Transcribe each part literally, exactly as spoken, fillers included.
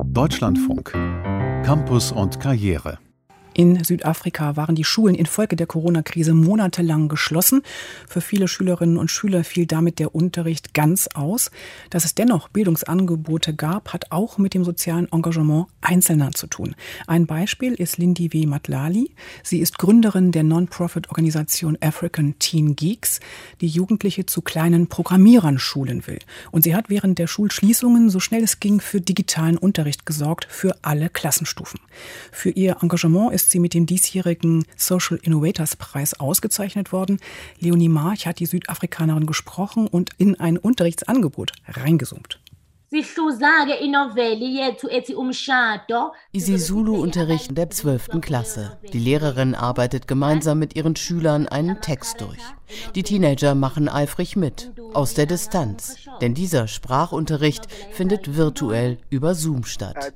Deutschlandfunk. Campus und Karriere. In Südafrika waren die Schulen infolge der Corona-Krise monatelang geschlossen. Für viele Schülerinnen und Schüler fiel damit der Unterricht ganz aus. Dass es dennoch Bildungsangebote gab, hat auch mit dem sozialen Engagement Einzelner zu tun. Ein Beispiel ist Lindiwe Matlali. Sie ist Gründerin der Non-Profit-Organisation African Teen Geeks, die Jugendliche zu kleinen Programmierern schulen will. Und sie hat während der Schulschließungen so schnell es ging für digitalen Unterricht gesorgt, für alle Klassenstufen. Für ihr Engagement ist sie mit dem diesjährigen Social Innovators Preis ausgezeichnet worden. Leonie March hat die Südafrikanerin gesprochen und in ein Unterrichtsangebot reingezoomt. isiZulu-Unterricht der zwölften Klasse. Die Lehrerin arbeitet gemeinsam mit ihren Schülern einen Text durch. Die Teenager machen eifrig mit, aus der Distanz. Denn dieser Sprachunterricht findet virtuell über Zoom statt.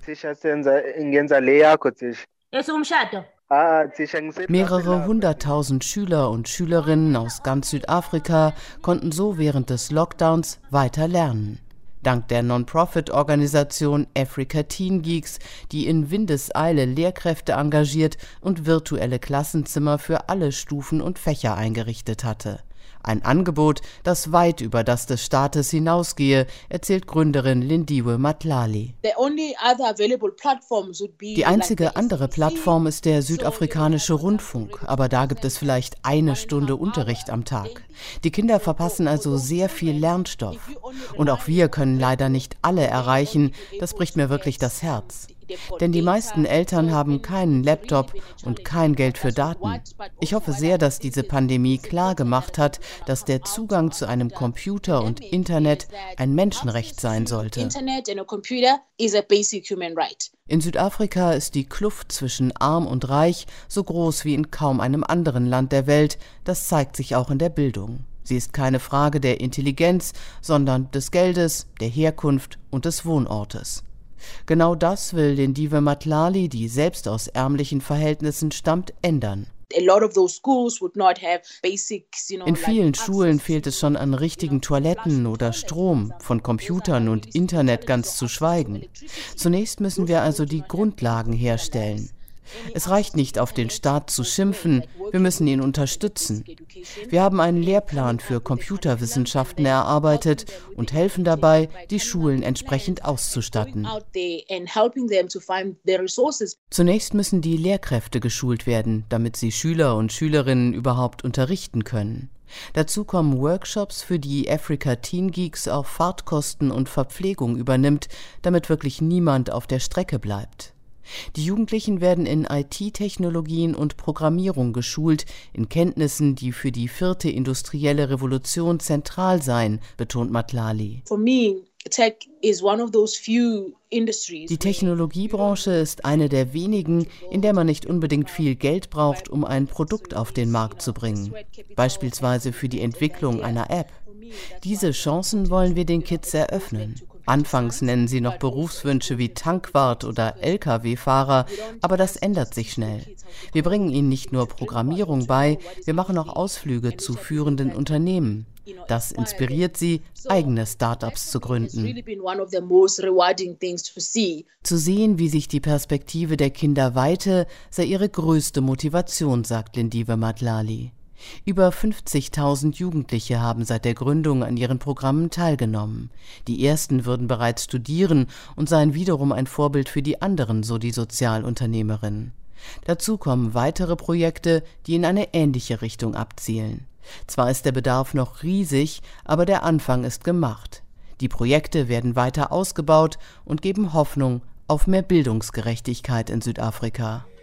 Mehrere hunderttausend Schüler und Schülerinnen aus ganz Südafrika konnten so während des Lockdowns weiter lernen. Dank der Non-Profit-Organisation Africa Teen Geeks, die in Windeseile Lehrkräfte engagiert und virtuelle Klassenzimmer für alle Stufen und Fächer eingerichtet hatte. Ein Angebot, das weit über das des Staates hinausgehe, erzählt Gründerin Lindiwe Matlali. Die einzige andere Plattform ist der südafrikanische Rundfunk, aber da gibt es vielleicht eine Stunde Unterricht am Tag. Die Kinder verpassen also sehr viel Lernstoff. Und auch wir können leider nicht alle erreichen, das bricht mir wirklich das Herz. Denn die meisten Eltern haben keinen Laptop und kein Geld für Daten. Ich hoffe sehr, dass diese Pandemie klar gemacht hat, dass der Zugang zu einem Computer und Internet ein Menschenrecht sein sollte. In Südafrika ist die Kluft zwischen Arm und Reich so groß wie in kaum einem anderen Land der Welt. Das zeigt sich auch in der Bildung. Sie ist keine Frage der Intelligenz, sondern des Geldes, der Herkunft und des Wohnortes. Genau das will Lindiwe Matlali, die selbst aus ärmlichen Verhältnissen stammt, ändern. In vielen Schulen fehlt es schon an richtigen Toiletten oder Strom, von Computern und Internet ganz zu schweigen. Zunächst müssen wir also die Grundlagen herstellen. Es reicht nicht, auf den Staat zu schimpfen, wir müssen ihn unterstützen. Wir haben einen Lehrplan für Computerwissenschaften erarbeitet und helfen dabei, die Schulen entsprechend auszustatten. Zunächst müssen die Lehrkräfte geschult werden, damit sie Schüler und Schülerinnen überhaupt unterrichten können. Dazu kommen Workshops, für die Africa Teen Geeks auch Fahrtkosten und Verpflegung übernimmt, damit wirklich niemand auf der Strecke bleibt. Die Jugendlichen werden in I T-Technologien und Programmierung geschult, in Kenntnissen, die für die vierte industrielle Revolution zentral seien, betont Matlali. Die Technologiebranche ist eine der wenigen, in der man nicht unbedingt viel Geld braucht, um ein Produkt auf den Markt zu bringen, beispielsweise für die Entwicklung einer App. Diese Chancen wollen wir den Kids eröffnen. Anfangs nennen sie noch Berufswünsche wie Tankwart oder L K W-Fahrer, aber das ändert sich schnell. Wir bringen ihnen nicht nur Programmierung bei, wir machen auch Ausflüge zu führenden Unternehmen. Das inspiriert sie, eigene Start-ups zu gründen. Zu sehen, wie sich die Perspektive der Kinder weite, sei ihre größte Motivation, sagt Lindiwe Matlali. Über fünfzigtausend Jugendliche haben seit der Gründung an ihren Programmen teilgenommen. Die ersten würden bereits studieren und seien wiederum ein Vorbild für die anderen, so die Sozialunternehmerin. Dazu kommen weitere Projekte, die in eine ähnliche Richtung abzielen. Zwar ist der Bedarf noch riesig, aber der Anfang ist gemacht. Die Projekte werden weiter ausgebaut und geben Hoffnung auf mehr Bildungsgerechtigkeit in Südafrika.